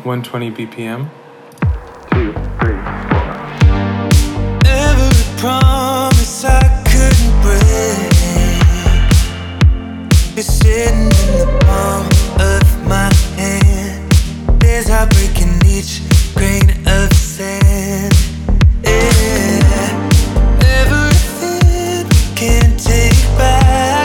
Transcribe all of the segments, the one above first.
120 BPM. 2, 3, 4. Every promise I couldn't break is sitting in the palm of my hand. There's heartbreak in each grain of sand. Yeah. Everything we can't take back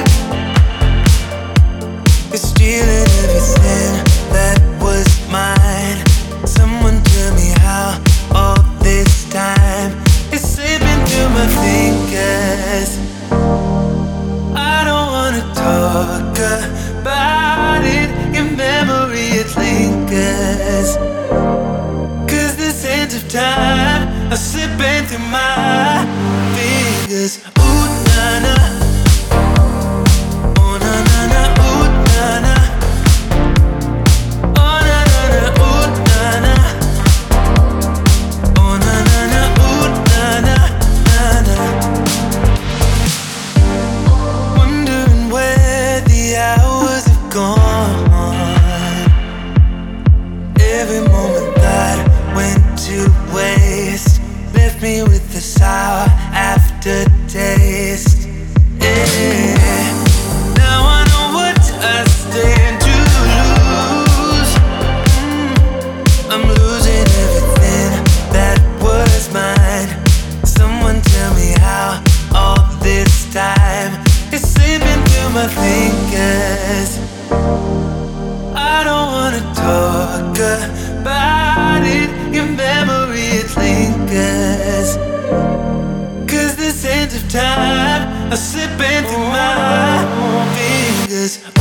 is stealing everything that was mine. Someone tell me how all this time is slipping through my fingers. I don't wanna talk about it. In memory it lingers. 'Cause the sands of time are slipping through my fingers. Ooh, na-na. Oh, na-na-na, ooh, na-na. Oh, na-na-na, ooh, na-na. Oh, na-na-na, ooh, na-na, na-na. Wondering where the hours have gone. Every moment that went to waste left me with a sour aftertaste. Yeah. Now I know what I stand to lose. I'm losing everything that was mine. Someone tell me how all this time is slipping through my fingers. I don't wanna talk about it. In memory it lingers. 'Cause the sands of time are slipping through my fingers.